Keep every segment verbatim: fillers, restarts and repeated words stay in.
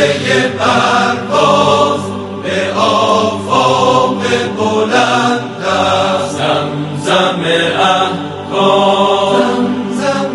پرواز به آفاق بلند است. زمزم احکام، زمزم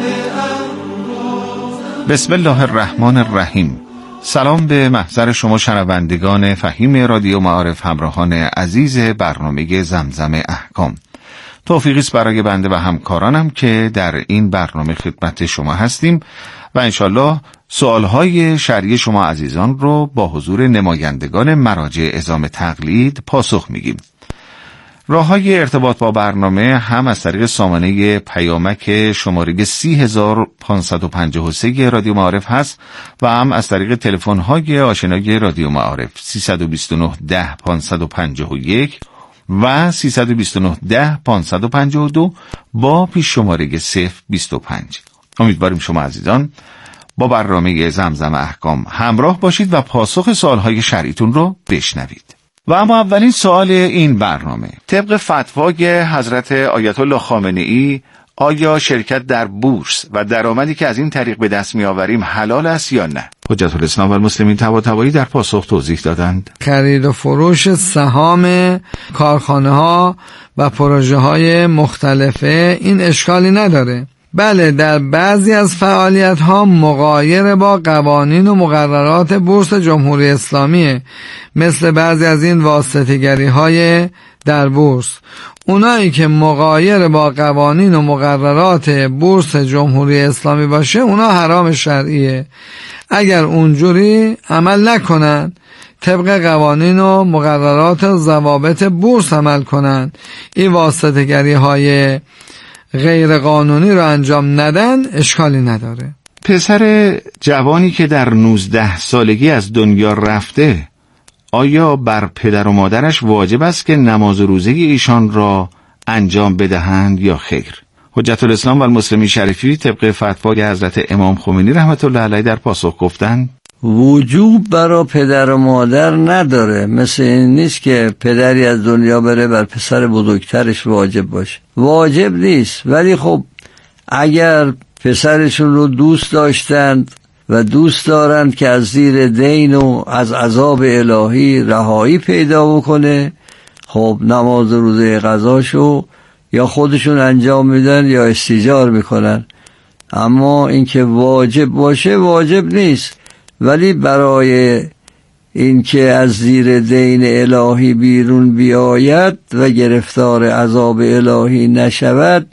احکام. بسم الله الرحمن الرحیم. سلام به محضر شما شنوندگان فهیم رادیو معارف، همراهان عزیز برنامه زمزم احکام. توفیقی است برای بنده و همکارانم که در این برنامه خدمت شما هستیم و انشالله سوالهای شرعی شما عزیزان رو با حضور نمایندگان مراجع عظام تقلید پاسخ میگیم. راه‌های ارتباط با برنامه هم از طریق سامانه پیامک شماره سی هزار و پانصد و پنجاه و سه رادیو معارف هست و هم از طریق تلفن‌های آشنای رادیو معارف سیصد و بیست و نه ده پانصد و پنجاه و یک و سیصد و بیست و نه ده پانصد و پنجاه و دو با پیش شماره صفر بیست و پنج. امیدواریم شما عزیزان با برنامه زمزم احکام همراه باشید و پاسخ سوالهای شرعیتون رو بشنوید. و اما اولین سوال این برنامه، طبق فتوای حضرت آیت الله خامنه‌ای آیا شرکت در بورس و درآمدی که از این طریق به دست می‌آوریم حلال است یا نه؟ حجت الاسلام و المسلمین طباطبایی در پاسخ توضیح دادند. خرید و فروش سهام کارخانه‌ها و پروژه‌های مختلفه این اشکالی نداره. بله، در بعضی از فعالیت‌ها مغایر با قوانین و مقررات بورس جمهوری اسلامیه، مثل بعضی از این واسطه‌گری‌های در بورس. اونایی که مغایر با قوانین و مقررات بورس جمهوری اسلامی باشه اونا حرام شرعیه. اگر اونجوری عمل نکنن، طبق قوانین و مقررات و ضوابط بورس عمل کنن، این واسطه‌گری‌های غیر قانونی رو انجام ندن، اشکالی نداره. پسر جوانی که در نوزده سالگی از دنیا رفته، آیا بر پدر و مادرش واجب است که نماز و روزه ایشان را انجام بدهند یا خیر؟ حجت الاسلام و المسلمین شریفی طبق فتوای حضرت امام خمینی رحمت الله علیه در پاسخ گفتند وجوب برای پدر و مادر نداره. مثل این نیست که پدری از دنیا بره بر پسر بزرگترش واجب باشه، واجب نیست. ولی خب اگر پسرشون رو دوست داشتند و دوست دارند که از زیر دین و از عذاب الهی رهایی پیدا بکنه، خب نماز و روزه قضاشو یا خودشون انجام میدن یا استیجار میکنن. اما اینکه واجب باشه واجب نیست. ولی برای اینکه از زیر دین الهی بیرون بیاید و گرفتار عذاب الهی نشود،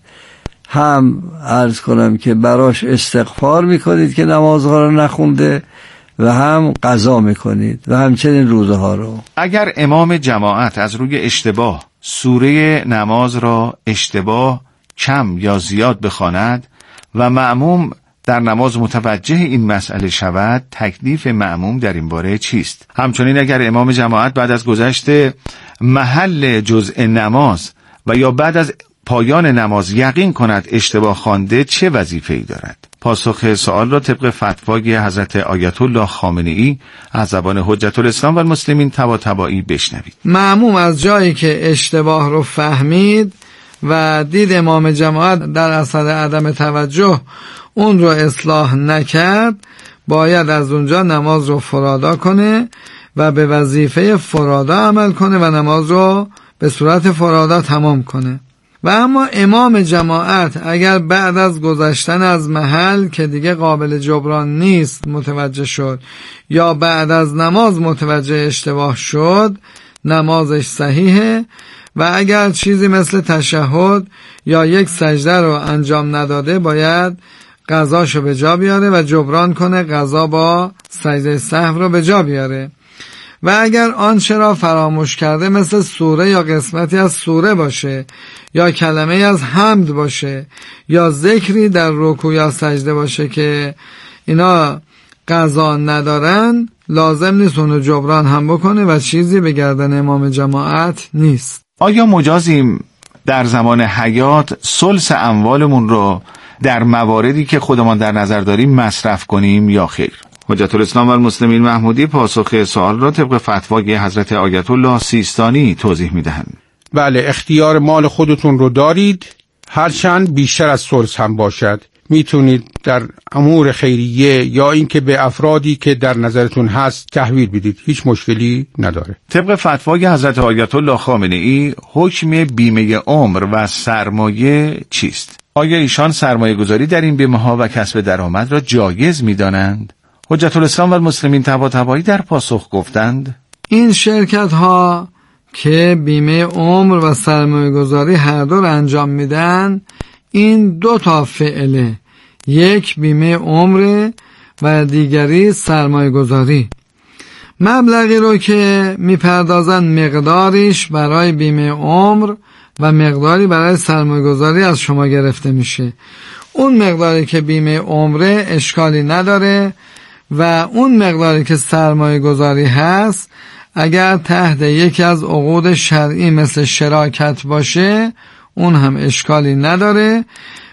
هم عرض کنم که براش استغفار میکنید که نمازها رو نخونده و هم قضا میکنید و همچنین روزه ها رو. اگر امام جماعت از روی اشتباه سوره نماز را اشتباه کم یا زیاد بخواند و مأموم در نماز متوجه این مسئله شود، تکلیف مأموم در این باره چیست؟ همچنین اگر امام جماعت بعد از گذشت محل جزء نماز و یا بعد از پایان نماز یقین کند اشتباه خوانده، چه وظیفه‌ای دارد؟ پاسخ سوال را طبق فتوای حضرت آیت الله خامنه‌ای از زبان حجت الاسلام و المسلمین طباطبایی بشنوید. مأموم از جایی که اشتباه رو فهمید و دید امام جماعت در اثر عدم توجه اون رو اصلاح نکرد، باید از اونجا نماز رو فرادا کنه و به وظیفه فرادا عمل کنه و نماز رو به صورت فرادا تمام کنه. و اما امام جماعت اگر بعد از گذشتن از محل که دیگه قابل جبران نیست متوجه شد یا بعد از نماز متوجه اشتباه شد، نمازش صحیحه و اگر چیزی مثل تشهد یا یک سجده رو انجام نداده، باید قضاشو به جا بیاره و جبران کنه، قضا با سجده سهو رو به جا بیاره. و اگر آنچه را فراموش کرده مثل سوره یا قسمتی از سوره باشه یا کلمه از حمد باشه یا ذکری در رکوع یا سجده باشه که اینا قضا ندارن، لازم نیست اونو جبران هم بکنه و چیزی به گردن امام جماعت نیست. آیا مجازیم در زمان حیات ثلث اموالمون رو در مواردی که خودمان در نظر داریم مصرف کنیم یا خیر؟ حجت الاسلام و المسلمین محمودی پاسخ سوال را طبق فتوای حضرت آیت الله سیستانی توضیح میدهند. بله، اختیار مال خودتون رو دارید، هرچند بیشتر از ثلث هم باشد. میتونید در امور خیریه یا اینکه به افرادی که در نظرتون هست تحویل بدید، هیچ مشکلی نداره. طبق فتوای حضرت آیت الله خامنه ای، حکم بیمه عمر و سرمایه چیست؟ آیا ایشان سرمایه گذاری در این بیمه ها و کسب درآمد را جایز می‌دانند؟ حجت الاسلام و المسلمین طباطبایی در پاسخ گفتند این شرکت ها که بیمه عمر و سرمایه گذاری هر دو را انجام میدن، این دو تا فعله، یک بیمه عمر و دیگری سرمایه گذاری. مبلغی رو که میپردازن مقداریش برای بیمه عمر و مقداری برای سرمایه گذاری از شما گرفته میشه. اون مقداری که بیمه عمره اشکالی نداره و اون مقداری که سرمایه گذاری هست اگر تحت یکی از عقود شرعی مثل شراکت باشه اون هم اشکالی نداره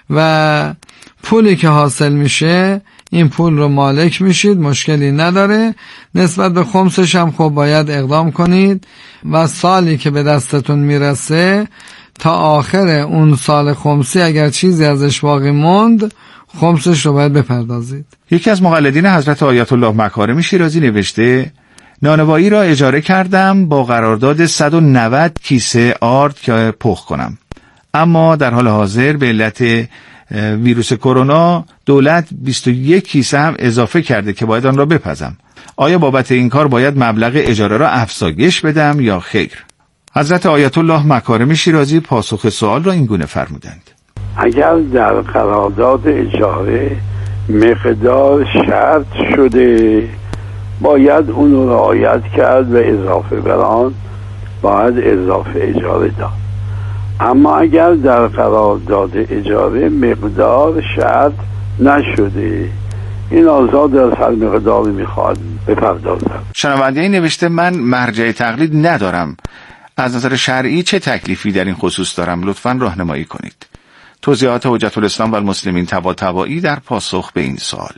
و پولی که حاصل میشه این پول رو مالک میشید، مشکلی نداره. نسبت به خمسش هم خب باید اقدام کنید و سالی که به دستتون میرسه تا آخر اون سال خمسی اگر چیزی ازش باقی موند خمسش رو باید بپردازید. یکی از مقلدین حضرت آیت الله مکارم شیرازی نوشته نانوایی را اجاره کردم با قرارداد صد و نود کیسه آرد که پخت کنم، اما در حال حاضر به علت ویروس کرونا دولت بیست و یک کیسه هم اضافه کرده که باید آن را بپزم. آیا بابت این کار باید مبلغ اجاره را افزایش بدم یا خیر؟ حضرت آیت الله مکارم شیرازی پاسخ سوال را این گونه فرمودند: اگر در قرارداد اجاره مقدار شرط شده باید اون رو رعایت کرد و اضافه بر آن باید اضافه اجاره داد. اما اگر در قرارداد اجاره مقدار شرط نشده این آزاد از هر مقداری میخواد بپردازد. شنونده این نوشته من مرجع تقلید ندارم، از نظر شرعی چه تکلیفی در این خصوص دارم؟ لطفاً راهنمایی کنید. توضیحات حجت الاسلام و المسلمین طباطبایی در پاسخ به این سوال: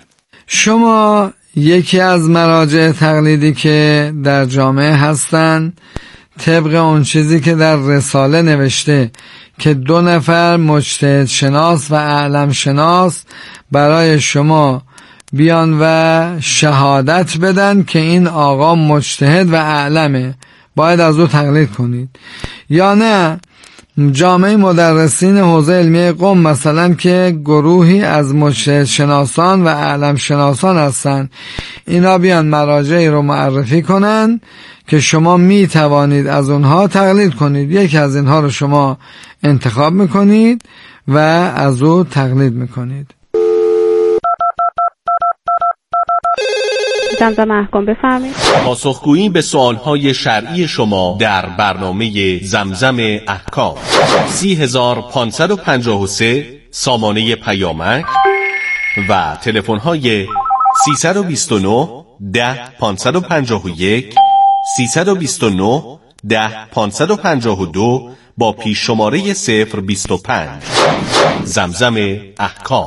شما یکی از مراجع تقلیدی که در جامعه هستن طبق اون چیزی که در رساله نوشته که دو نفر مجتهد شناس و اعلم شناس برای شما بیان و شهادت بدن که این آقا مجتهد و اعلمه، باید از او تقلید کنید. یا نه جامعه مدرسین حوزه علمی قم مثلا که گروهی از مجتهد شناسان و اعلم شناسان هستن، اینا بیان مراجعی رو معرفی کنن که شما می توانید از اونها تقلید کنید. یکی از اینها رو شما انتخاب میکنید و از او تقلید میکنید. زمزم احکام بفرمایید. پاسخگویی به سوالهای شرعی شما در برنامه زمزم احکام. سی هزار پانصد و پنجاه و سه سامانه پیامک و تلفن‌های سیصد و بیست و نه ده پانصد و پنجاه و یک، سیصد و بیست و نه ده پانصد و پنجاه و دو با پیش شماره صفر بیست و پنج. زمزم احکام.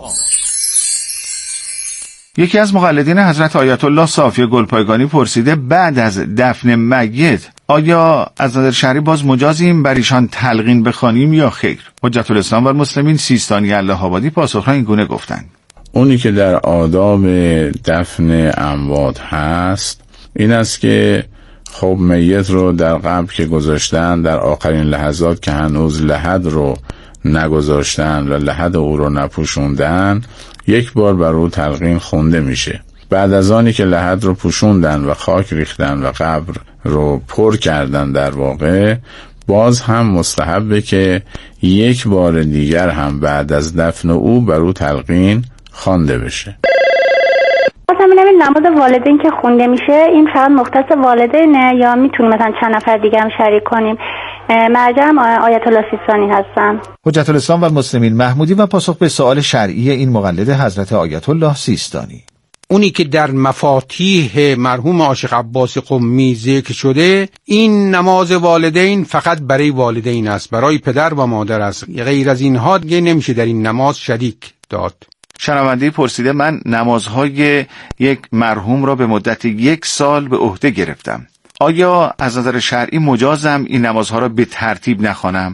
یکی از مقلدین حضرت آیت الله صافی گلپایگانی پرسیده بعد از دفن میت آیا از نظر شرعی باز مجازیم بر ایشان تلقین بخوانیم یا خیر؟ حجت الاسلام و المسلمین سیستانی الله آبادی پاسخ را این گونه گفتند: اونی که در آداب دفن اموات هست این است که خب میت رو در قبر که گذاشتن در آخرین لحظات که هنوز لحد رو نگذاشتن و لحد او رو نپوشوندن یک بار بر او تلقین خونده میشه. بعد از آنی که لحد رو پوشوندن و خاک ریختن و قبر رو پر کردن در واقع باز هم مستحبه که یک بار دیگر هم بعد از دفن او بر او تلقین خوانده بشه. مثلا ببینید نماز والدین که خونده میشه این فقط مختص والدینه یا میتونیم مثلا چند نفر دیگه هم شریک کنیم؟ مرجعم آیت الله سیستانی هستم. حجت الاسلام و المسلمین محمودی و پاسخ به سوال شرعی این مقلد حضرت آیت الله سیستانی: اونی که در مفاتیح مرحوم عاشق عباس قمی ذکر شده این نماز والدین فقط برای والدین است، برای پدر و مادر است، غیر از اینها دیگه نمیشه در این نماز شریک داد. شنونده پرسیده من نمازهای یک مرحوم را به مدت یک سال به عهده گرفتم، آیا از نظر شرعی مجازم این نمازها را به ترتیب نخوانم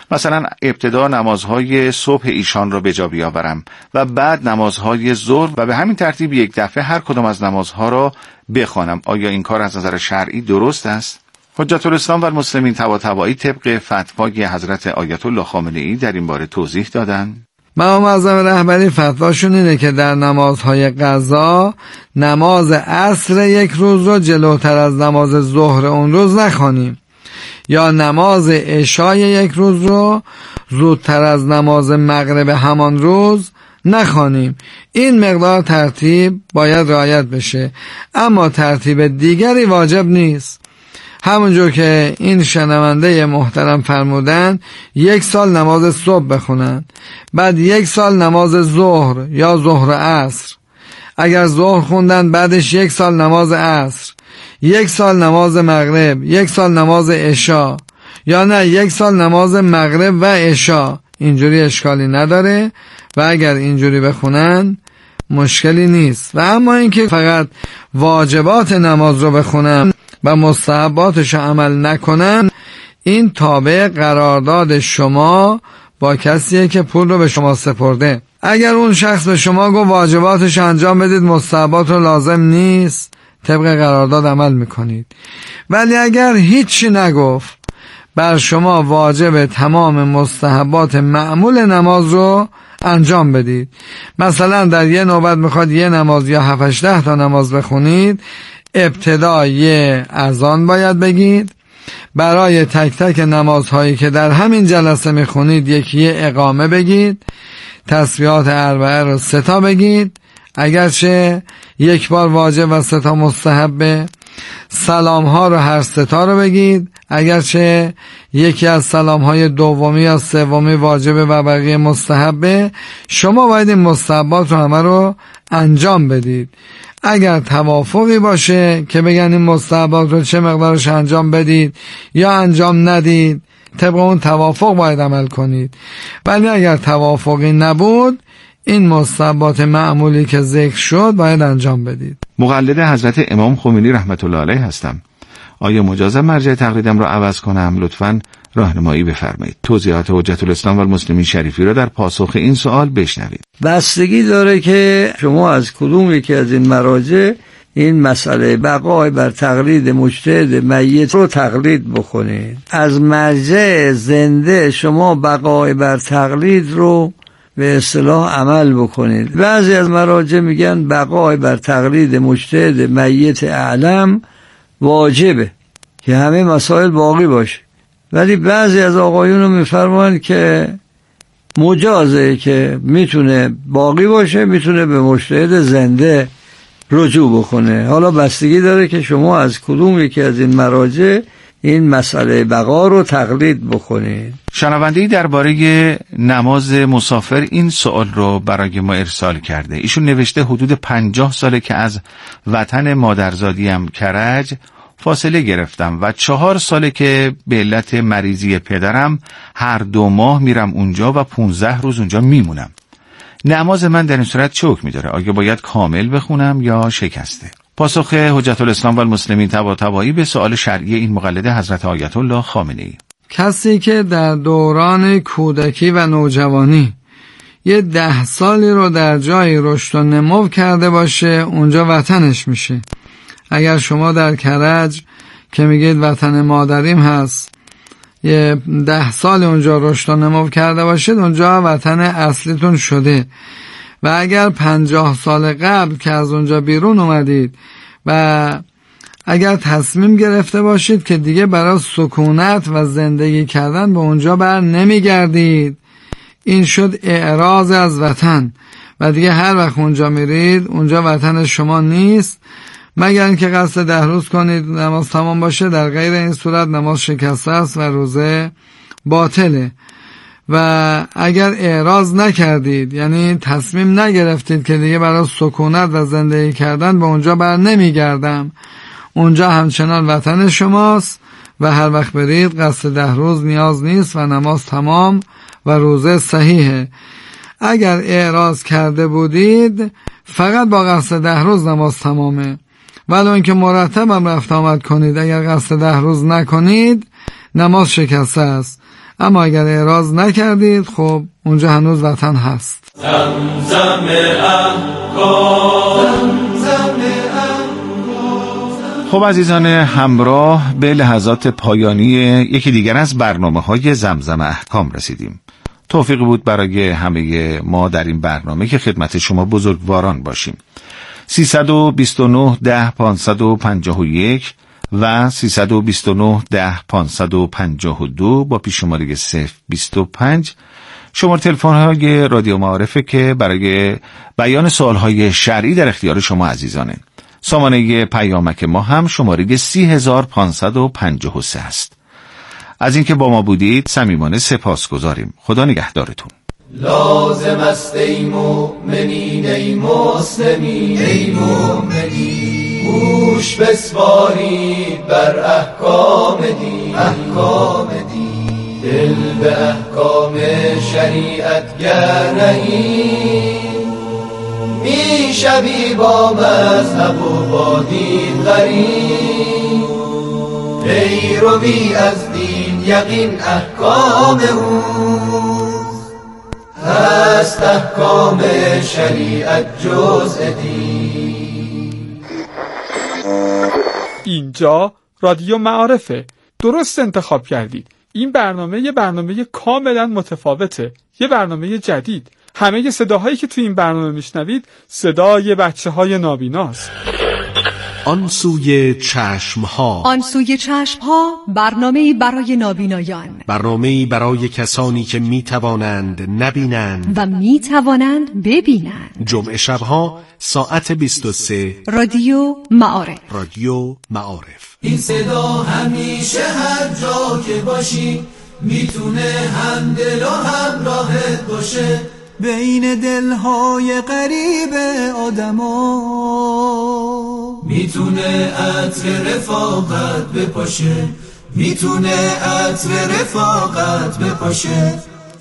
مثلا ابتدا نمازهای صبح ایشان را به جا بیاورم و بعد نمازهای ظهر و به همین ترتیب یک دفعه هر کدام از نمازها را بخوانم. آیا این کار از نظر شرعی درست است؟ حجت الاسلام و المسلمین طباطبایی طبق فتوای حضرت آیت الله خامنه ای در این باره توضیح دادند. امام اعظم رهبری فتواشون اینه که در نمازهای قضا نماز عصر یک روز رو جلوتر از نماز ظهر اون روز نخوانیم، یا نماز عشای یک روز رو زودتر از نماز مغرب همان روز نخوانیم. این مقدار ترتیب باید رعایت بشه، اما ترتیب دیگری واجب نیست. همونجور که این شنونده محترم فرمودن یک سال نماز صبح بخونن، بعد یک سال نماز ظهر یا ظهر عصر، اگر ظهر خوندن بعدش یک سال نماز عصر، یک سال نماز مغرب، یک سال نماز عشا، یا نه یک سال نماز مغرب و عشا. اینجوری اشکالی نداره و اگر اینجوری بخونن مشکلی نیست. و اما اینکه فقط واجبات نماز رو بخونن و مستحباتش عمل نکنن، این تابع قرارداد شما با کسیه که پول رو به شما سپرده. اگر اون شخص به شما گفت واجباتش انجام بدید، مستحبات رو لازم نیست، طبق قرارداد عمل میکنید. ولی اگر هیچی نگفت، بر شما واجب تمام مستحبات معمول نماز رو انجام بدید. مثلا در یه نوبت میخواد یه نماز یا هفت ده تا نماز بخونید، ابتدا یه اذان باید بگید، برای تک تک نمازهایی که در همین جلسه میخونید یکی اقامه بگید، تسبیحات اربعه رو سه تا بگید اگرچه یک بار واجب و سه تا مستحبه، سلام ها رو هر سه تا رو بگید اگرچه یکی از سلام های دومی یا سومی واجبه و بقیه مستحبه. شما باید این مستحبات رو همه رو انجام بدید. اگر توافقی باشه که بگن این مستحبات رو چه مقدارش انجام بدید یا انجام ندید، طبق اون توافق باید عمل کنید. ولی اگر توافقی نبود، این مستحبات معمولی که ذکر شد باید انجام بدید. مقلد حضرت امام خمینی رحمت الله علیه هستم. آیا مجازم مرجع تقلیدم را عوض کنم؟ لطفاً راهنمایی بفرمایید. توضیحات حجت الاسلام و المسلمین شریفی را در پاسخ این سوال بشنوید. بستگی داره که شما از کدوم یکی از این مراجع این مسئله بقای بر تقلید مجتهد میت رو تقلید بکنید. از مرجع زنده شما بقای بر تقلید رو به اصطلاح عمل بکنید. بعضی از مراجع میگن بقای بر تقلید مجتهد میت اعلم واجبه که همه مسائل باقی باشه، ولی بعضی از آقایون رو میفرمایند که مجازه که میتونه باقی باشه، میتونه به مجتهد زنده رجوع بکنه. حالا بستگی داره که شما از کدوم یکی از این مراجع این مسئله بقا رو تقلید بکنید. شنونده‌ای درباره نماز مسافر این سوال رو برای ما ارسال کرده. ایشون نوشته حدود پنجاه ساله که از وطن مادرزادیم کرج فاصله گرفتم و چهار ساله که به علت مریضی پدرم هر دو ماه میرم اونجا و پونزده روز اونجا میمونم. نماز من در این صورت چه حکمی داره؟ آیا باید کامل بخونم یا شکسته؟ پاسخ حجت الاسلام و المسلمین طباطبایی به سوال شرعی این مقلد حضرت آیت الله خامنه ای. کسی که در دوران کودکی و نوجوانی یه ده سالی رو در جایی رشد و نمو کرده باشه، اونجا وطنش میشه. اگر شما در کرج که میگید وطن مادریم هست یه ده سال اونجا رشد و نمو کرده باشید، اونجا وطن اصلیتون شده. و اگر پنجاه سال قبل که از اونجا بیرون اومدید و اگر تصمیم گرفته باشید که دیگه برای سکونت و زندگی کردن به اونجا بر نمیگردید، این شد اعراض از وطن و دیگه هر وقت اونجا میرید اونجا وطن شما نیست، مگر اینکه قصد ده روز کنید نماز تمام باشه. در غیر این صورت نماز شکسته است و روزه باطله. و اگر اعراض نکردید، یعنی تصمیم نگرفتید که دیگه برای سکونت و زندگی کردن به اونجا بر نمیگردم، اونجا همچنان وطن شماست و هر وقت برید قصد ده روز نیاز نیست و نماز تمام و روزه صحیحه. اگر اعراض کرده بودید فقط با قصد ده روز نماز تمامه، ولو اینکه مرتب هم رفت آمد کنید، اگر قصد ده روز نکنید نماز شکسته است. اما اگر اعراض نکردید خب اونجا هنوز وطن هست. زمزم احکام. خب عزیزان همراه، به لحظات پایانی یکی دیگر از برنامه های زمزم احکام رسیدیم. توفیق بود برای همه ما در این برنامه که خدمت شما بزرگواران باشیم. سیصد و بیست و نه ده پانصد و پنجاه و یک و سیصد و بیست و نه ده پانصد و پنجاه و دو با پیش‌شماره صفر بیست و پنج شماره تلفن های رادیو معارفه که برای بیان سوال های شرعی در اختیار شما عزیزانه. سامانه پیامک ما هم شماره سی هزار پانصد و پنجاه و سه است. از اینکه با ما بودید صمیمانه سپاسگزاریم. خدا نگهدارتون. لازم است ای مؤمنین ای مسلمین ای مؤمنین، گوش بسپارید بر احکام دین احکام دین، دل به احکام شریعت گر نهید، می شوی با مذهب و با دین غریب، پیروی از دین یقین احکام اوست، هست احکام شریعت جزء دین. اینجا رادیو معارفه، درست انتخاب کردید. این برنامه یه برنامه کاملا متفاوته، یه برنامه جدید. همه صداهایی که تو این برنامه میشنوید صدای بچه های نابیناست. آن سوی چشم ها، آن سوی چشم ها برنامه‌ای برای نابینایان، برنامه‌ای برای کسانی که می توانند نبینند و می توانند ببینند. جمعه شبها ساعت بیست و سه رادیو معارف. رادیو معارف. این صدا همیشه هر جا که باشی میتونه هم دل و هم راحت باشه، بین دلهای غریب آدما میتونه عطر رفاقت بپاشه، میتونه عطر رفاقت بپاشه.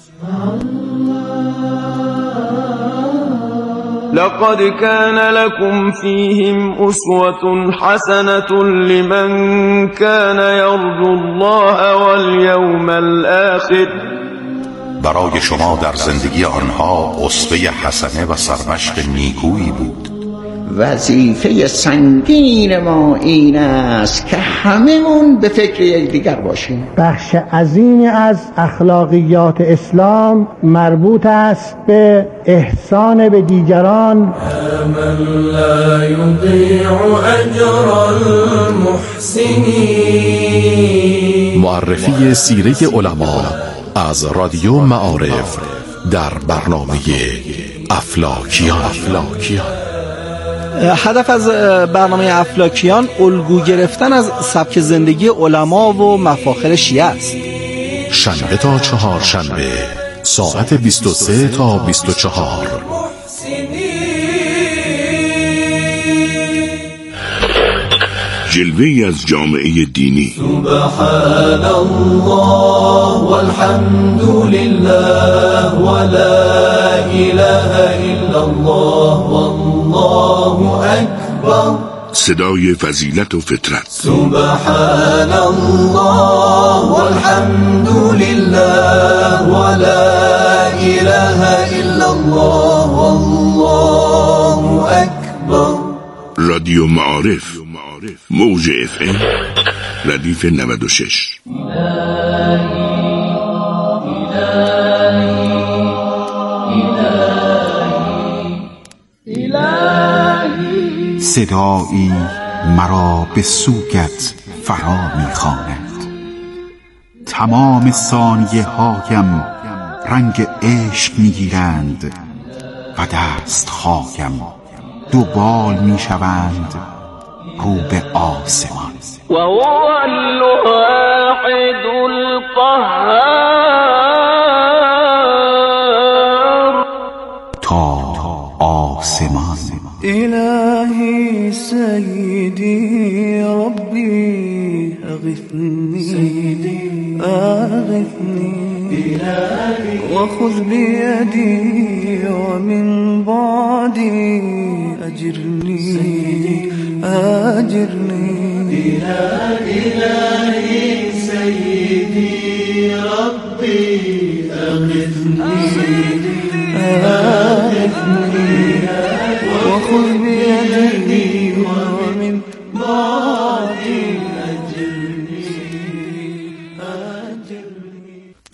لقد كان لكم فيهم أسوة حسنة لمن كان يرجو الله واليوم الآخر. برای شما در زندگی آنها اسوه حسنه و سرمشق نیکویی بود. وظیفه سنگین ما این است که هممون به فکر یکدیگر باشیم. بخش عظیمی از اخلاقیات اسلام مربوط است به احسان به دیگران. من لا یضیع اجر المحسنین. معرفی سیره علما از رادیو معارف در برنامه افلاکیان. افلاکیان هدف از برنامه افلاکیان الگو گرفتن از سبک زندگی علما و مفاخر شیعه است. شنبه تا چهار شنبه ساعت بیست و سه تا بیست و چهار. جلوه‌ای از جامعه دینی. سبحان الله والحمد لله ولا اله الا الله والله اکبر. صدای فضیلت و فطرت. سبحان الله والحمد لله ولا اله الا الله والله اکبر. رادیو معارف، موج اف ام ردیف نود و شش. صدایی مرا به سوگت فرا می‌خواند. تمام ثانیه هایم رنگ عشق می‌گیرند و دست هایم دو بال می‌شوند رو به آسمان. و هو الواحد القهار. تا آسمان. الهی سیدی ربی اغثنی اغثنی و خذ بیدی و من بعدی اجرنی اجرنی. الهی سیدی ربی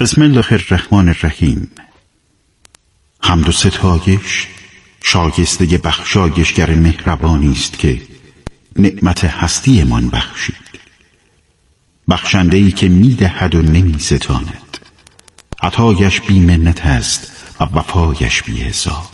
بسم الله الرحمن الرحیم. حمد و ستایش شایسته بخشایشگر مهربانی است که نعمت هستی من بخشید، بخشنده‌ای که می‌دهد و نمی‌ستاند. عطایش بی منت است و وفایش بی حساب.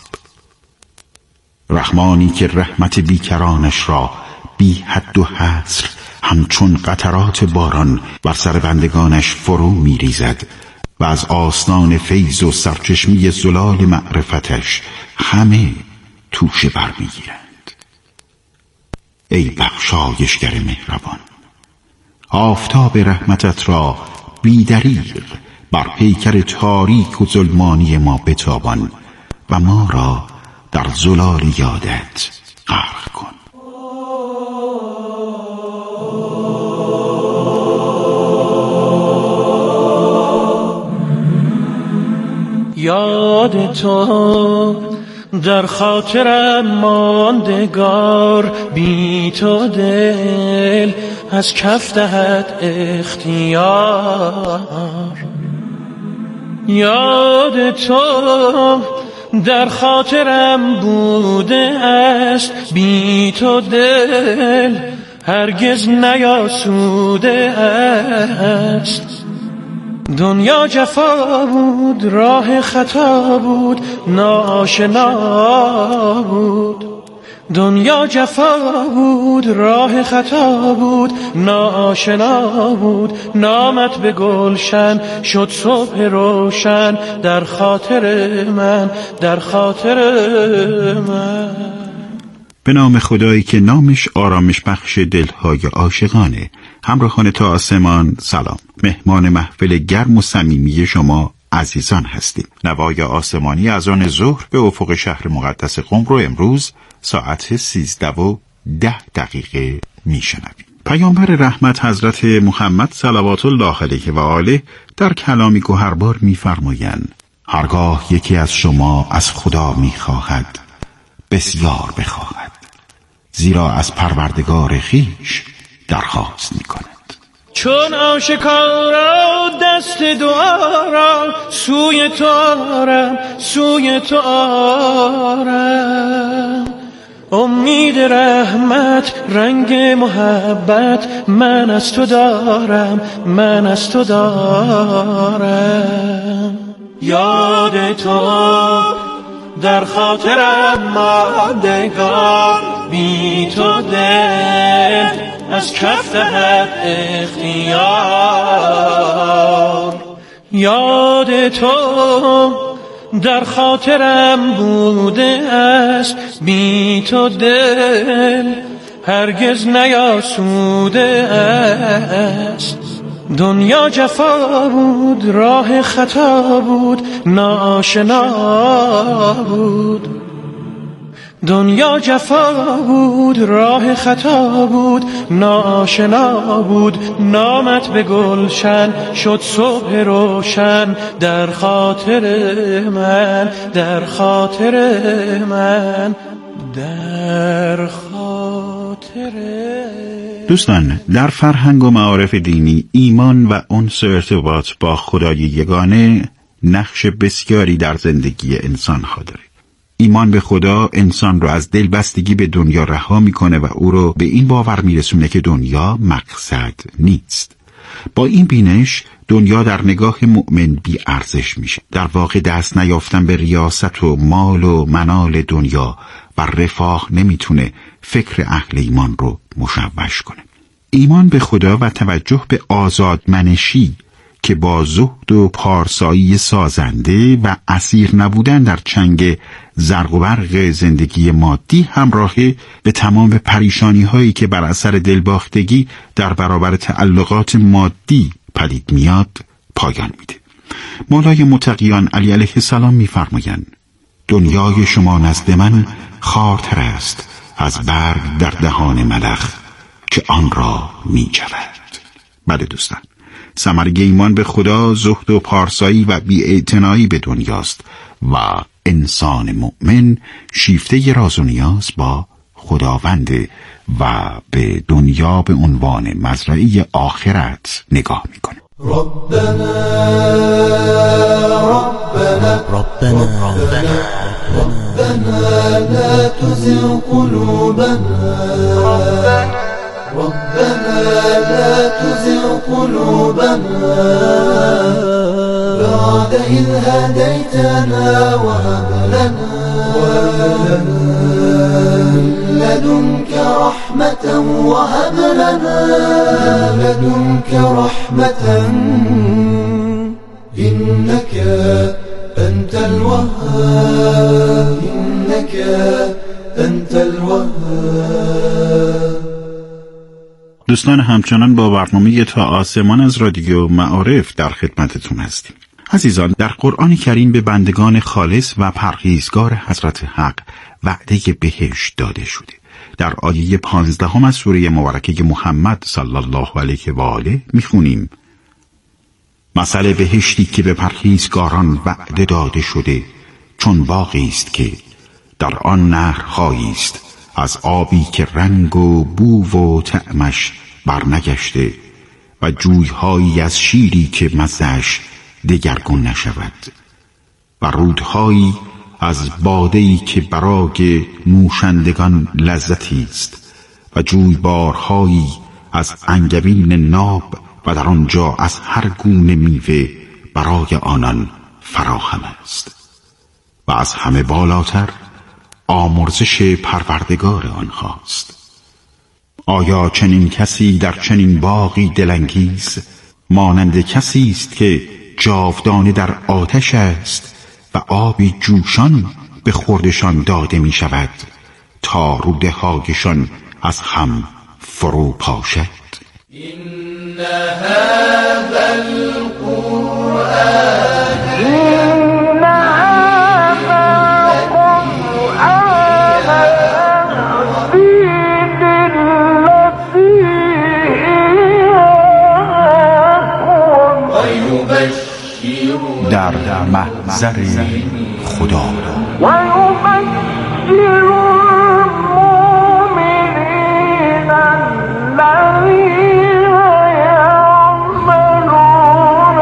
رحمانی که رحمت بیکرانش را بی حد و حصر همچون قطرات باران بر سر بندگانش فرو می‌ریزد و از آستان فیض و سرچشمی زلال معرفتش همه توشه برمیگیرند. ای بخشایشگر مهربان، آفتاب رحمتت را بی‌دریغ بر پیکر تاریک و ظلمانی ما بتابان و ما را در زلال یادت غرق کن. یاد تو در خاطرم ماندگار، بی تو دل از کف دهد اختیار. یاد تو در خاطرم بوده است، بی تو دل هرگز نیاسوده است. دنیا جفا بود، راه خطا بود، ناآشنا بود. دنیا جفا بود، راه خطا بود، ناآشنا بود. نامت به گلشن شد صبح روشن در خاطر من، در خاطر من. به نام خدایی که نامش آرامش بخش دلهای عاشقانه. همراهان تا آسمان سلام. مهمان محفل گرم و صمیمی شما عزیزان هستیم. نوای آسمانی از آن ظهر به افق شهر مقدس قم رو امروز ساعت سیزده و ده دقیقه میشنویم. پیامبر رحمت حضرت محمد صلوات الله علیه و آله در کلامی گوهربار می‌فرمایند: هرگاه یکی از شما از خدا می‌خواهد بسیار بخواهد، زیرا از پروردگار خویش درخواست می‌کند. چون آشکارا دست دعا را سوی تو آرم، سوی تو آرم. امید رحمت، رنگ محبت من از تو دارم، من از تو دارم. یاد تو در خاطرم ماندگار، بی تو دل از کف دهد اختیار. یاد تو در خاطرم بوده است، بی تو دل هرگز نیاسوده است. دنیا جفا بود، راه خطا بود، ناآشنا بود. دنیا جفا بود، راه خطا بود، ناآشنا بود. نامت به گلشن شد صبح روشن در خاطر من، در خاطر من، در خاطر. دوستان، در فرهنگ و معارف دینی ایمان و انس و ارتباط با خدای یگانه نقش بسیاری در زندگی انسان ها داره. ایمان به خدا انسان رو از دلبستگی به دنیا رها میکنه و او رو به این باور میرسونه که دنیا مقصد نیست. با این بینش دنیا در نگاه مؤمن بی ارزش میشه. در واقع دست نیافتن به ریاست و مال و منال دنیا و رفاه نمیتونه فکر اهل ایمان رو مشوش کنه. ایمان به خدا و توجه به آزادمنشی که با زهد و پارسایی سازنده و اسیر نبودن در چنگ زرق و برق زندگی مادی همراهه به تمام پریشانی هایی که بر اثر دلباختگی در برابر تعلقات مادی پدید میاد پایان میده. مولای متقیان علی علیه السلام میفرمایند: دنیای شما نزد من خارتر است از برگ در دهان ملخ که آن را میجود. بله دوستان، ثمره ایمان به خدا زهد و پارسایی و بی‌اعتنایی به دنیاست و انسان مؤمن شیفته راز و نیاز با خداونده و به دنیا به عنوان مزرعه آخرت نگاه میکنه. ربنا ربنا ربنا ربنا لا تزغ قلوبنا ربنا لا تزغ قلوبنا بعد إذ هديتنا وهب لنا من لدنك رحمة وهب لنا من لدنك رحمة إنك أنت الوهاب إنك أنت الوهاب. دوستان همچنان با برنامه تا آسمان از رادیو معارف در خدمتتون هستیم. عزیزان، در قرآن کریم به بندگان خالص و پرهیزگار حضرت حق وعده بهشت داده شده. در آیه پانزدهم از سوره مبارکه محمد صلی الله علیه و آله میخونیم: مثل بهشتی که به پرهیزگاران وعده داده شده چون باغی است که در آن نهرهایی است از آبی که رنگ و بو و طعمش برنگشته و جویهایی از شیری که مزه‌اش دگرگون نشود و رودهایی از باده‌ای که برای نوشندگان لذتی است و جویبارهایی از انگبین ناب و در آنجا از هر گونه میوه برای آنان فراهم است و از همه بالاتر آمرزش پروردگار آنهاست. آیا چنین کسی در چنین باغی دلانگیز مانند کسی است که جاودانه در آتش است و آبی جوشان به خوردشان داده می شود تا روده هایشان از هم فرو پاشد؟ إن هذا القرآن إن هذا القرآن يهدي للتي هي أقوم ويبشر در محضر خدا ويبشر المؤمنين الذين يعملون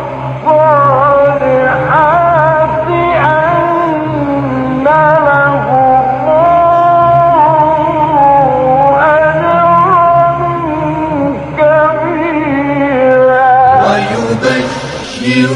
الصالحات أن لهم أجرا كبيرا ويبشر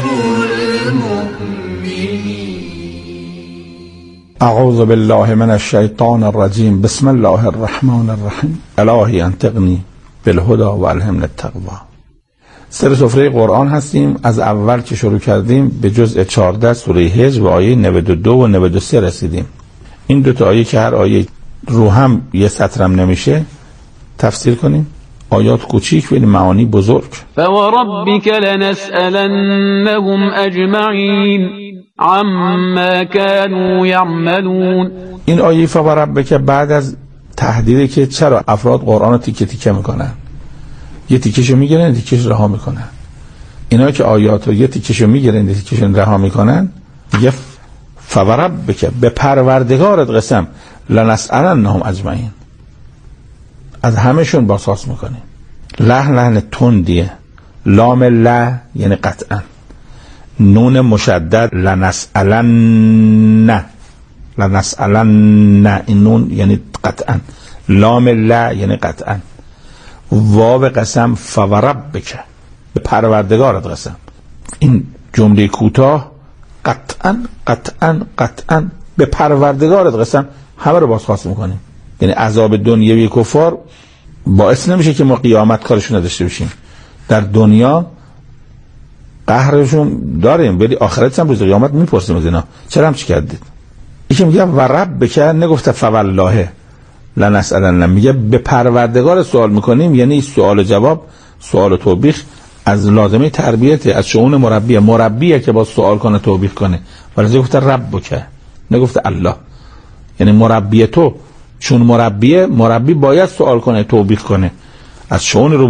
اعوذ بالله من الشیطان الرجیم. بسم الله الرحمن الرحیم. الهی انطقنی بالهدى و الهمنی التقوی. سر سفره قرآن هستیم. از اول که شروع کردیم به جزء چهارده سوره هجر و آیه نود و دو و نود و سه رسیدیم. این دو تا آیه که هر آیه رو هم یه سطرم نمیشه تفسیر کنیم. آیات کوچیک ولی معانی بزرگ. فوربك لنسألنهم اجمعین عما كانوا يعملون. این آیه فوربک بعد از تهدیدی که چرا افراد قرآن رو تیکه تیکه میکنن، یه تیکشو میگیرن یه تیکش رها میکنن. اینا که آیات رو یه تیکشو میگیرن یه تیکشو رها میکنن، یه فوربک به پروردگارت قسم لنسألنهم اجمعین، از همشون بازخواست میکنیم. لحن لحن تندیه، لام لا یعنی قطعا، نون مشدد لنسألن لنسألن، این نون یعنی قطعا، لام لا یعنی قطعا، واو قسم فوربک به پروردگارت قسم. این جمله کوتاه قطعا قطعا قطعا به پروردگارت قسم همه رو بازخواست میکنیم. یعنی عذاب دنیوی کفار باعث نمیشه که ما قیامت کارشون نداشته باشیم. در دنیا قهرشون داریم ولی آخرت هم روز قیامت میپرسیم از اینا چرا هم چی کردید. یکی میگه و رب بکر، نگفته فوالله لنسألن، میگه به پروردگار سوال میکنیم. یعنی سوال و جواب، سوال و توبیخ از لازمه تربیت، از شؤون مربیه. مربیه که با سوال کنه توبیخ کنه، ولی گفته رب بکر، نگفته الله. یعنی مربی تو چون مربیه، مربی باید سوال کنه توبیخ کنه از شؤون